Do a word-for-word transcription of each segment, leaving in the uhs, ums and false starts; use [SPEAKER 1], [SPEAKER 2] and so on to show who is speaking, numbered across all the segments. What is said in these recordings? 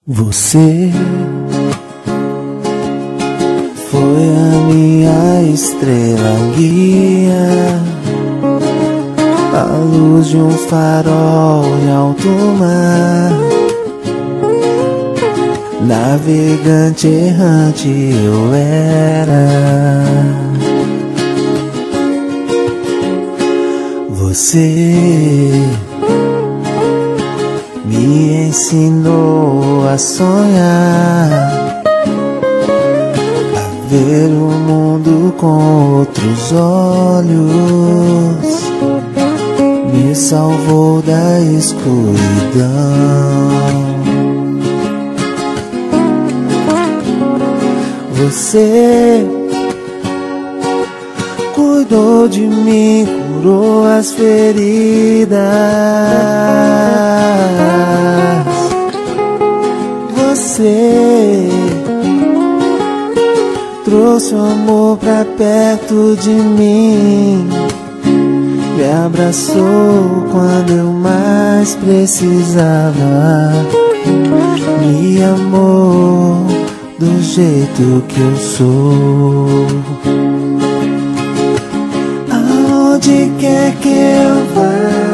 [SPEAKER 1] Você foi a minha estrela guia, a luz de um farol em alto mar, navegante errante eu era. Você me ensinou a sonhar, a ver o mundo com outros olhos, me salvou da escuridão. Você cuidou de mim, curou as feridas. Você trouxe o amor pra perto de mim, me abraçou quando eu mais precisava, me amou do jeito que eu sou. Aonde quer que eu vá,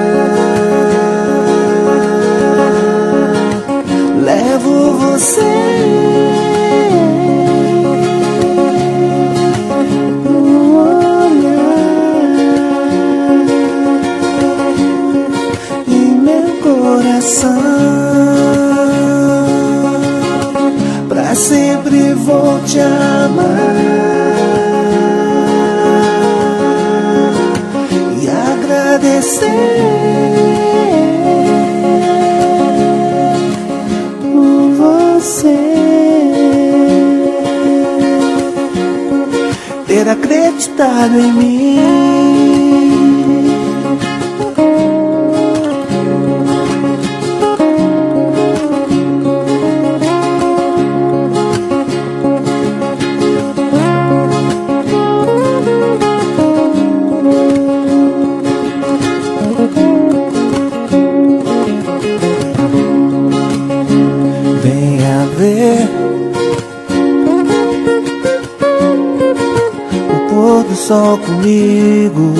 [SPEAKER 1] levo você. No olhar, em meu coração, pra sempre vou te amar e agradecer por você ter acreditado em mim. Venha ver o pôr do sol comigo,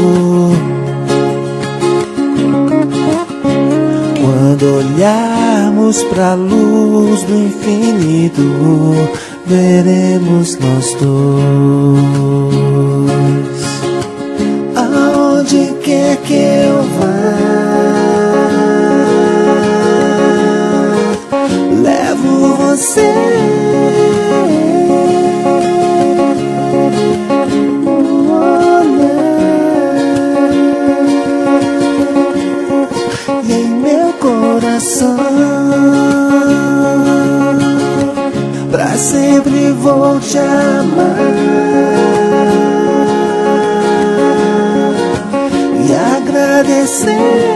[SPEAKER 1] quando olharmos pra luz do infinito, veremos nós dois. Aonde quer que eu vá, levo você. No olhar e em meu coração, pra sempre vou te amar e agradecer